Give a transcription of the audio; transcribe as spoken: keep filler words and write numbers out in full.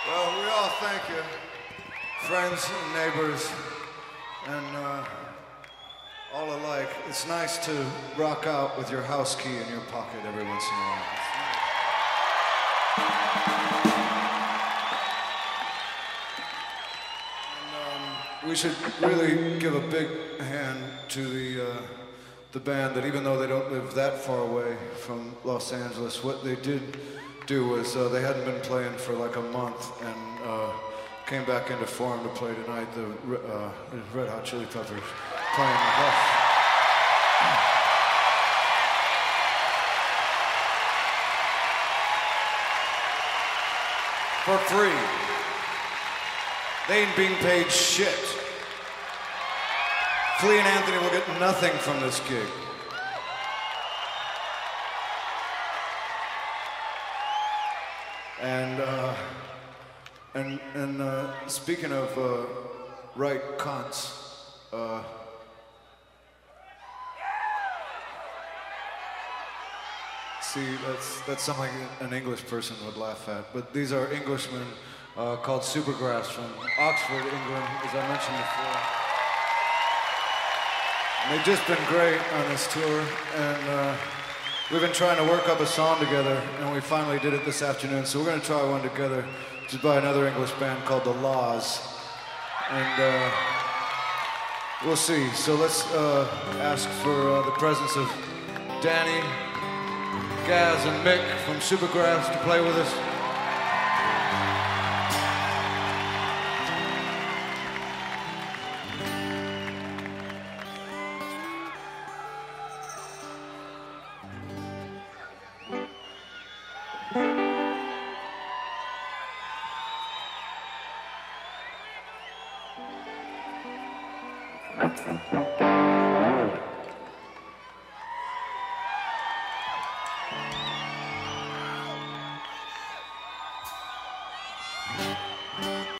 Well, we all thank you, friends and neighbors, and uh, all alike. It's nice to rock out with your house key in your pocket every once in a while. And, um, we should really give a big hand to the uh, the band that, even though they don't live that far away from Los Angeles, what they did do was uh, they hadn't been playing for like a month and uh, came back into form to play tonight. The uh, Red Hot Chili Peppers playing with us. For free. They ain't being paid shit. Flea and Anthony will get nothing from this gig. And uh, and and uh, speaking of uh, right cunts, uh, see that's that's something an English person would laugh at. But these are Englishmen uh, called Supergrass from Oxford, England, as I mentioned before. And they've just been great on this tour, and. Uh, We've been trying to work up a song together, and we finally did it this afternoon, so we're going to try one together, which is by another English band called The Laws. And uh, we'll see. So let's uh, ask for uh, the presence of Danny, Gaz, and Mick from Supergrass to play with us. Thank you.